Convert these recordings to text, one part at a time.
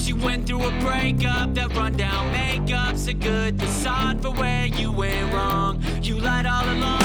She went through a breakup, that rundown makeup's a good facade for where you went wrong. You lied all along.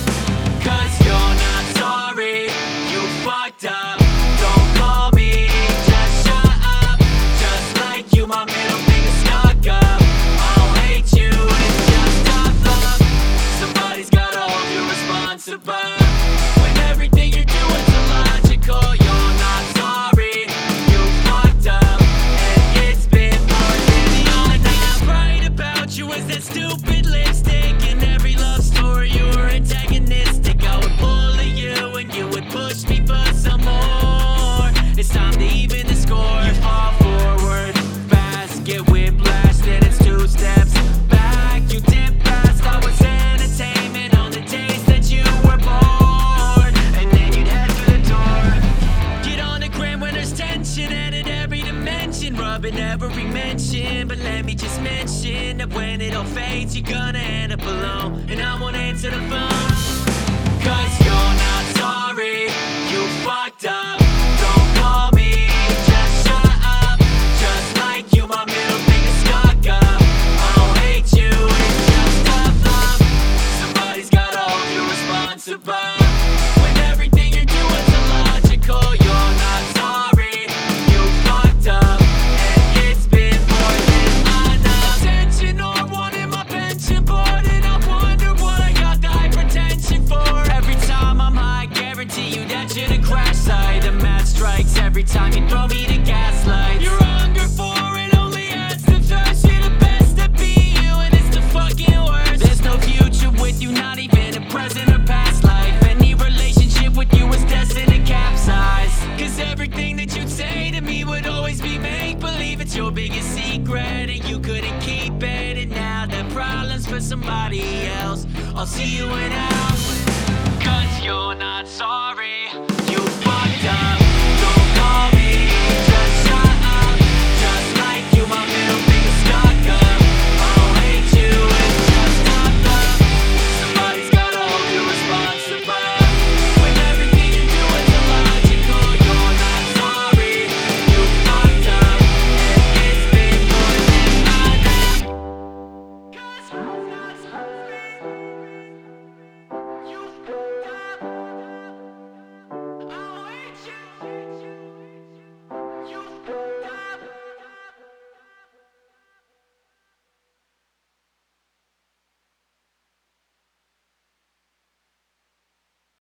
Cause you're not sorry, you fucked up. Don't call me, just shut up. Just like you, my middle finger stuck up. I don't hate you, it's just tough love. Somebody's gotta hold you responsible when everything you're doing's illogical. You're not sorry, you fucked up, and it's been more than the only thing that's right about you is that stupid lipstick. In every love story you were antagonistic. I would bully you and you would push me for some more. It's time to even the score. You fall forward fast, get whiplash, then it's 2 steps back. You dip fast, I was entertainment on the days that you were bored, and then you'd head through the door. Get on the gram when there's tension, edit every dimension, rubbing every mention. But let me just mention that when it all fades, you're gonna end up alone, and I won't answer the phone. Cause you're not sorry, you fucked up. Don't call me, just shut up. Just like you, my middle finger stuck up. I don't hate you, it's just tough love. Somebody's gotta hold you responsible when everything you're doing's illogical. You're not sorry, you fucked up, and it's been more than enough. Attention or wanting my pension board, and I wonder what I got the hypertension for. Every time I'm high, guarantee you that you're the crash site. The match strikes every time you throw me the gaslight. Your hunger for it only adds to thirst. You're the best at being you, and it's the fucking worst. There's no future with you, not even a present or past life. Any relationship with you is destined to capsize. Cause everything that you'd say to me would always be make-believe. It's your biggest secret and you couldn't keep it. And now that problem's for somebody else, I'll see you in hell. Cause you're not sorry, you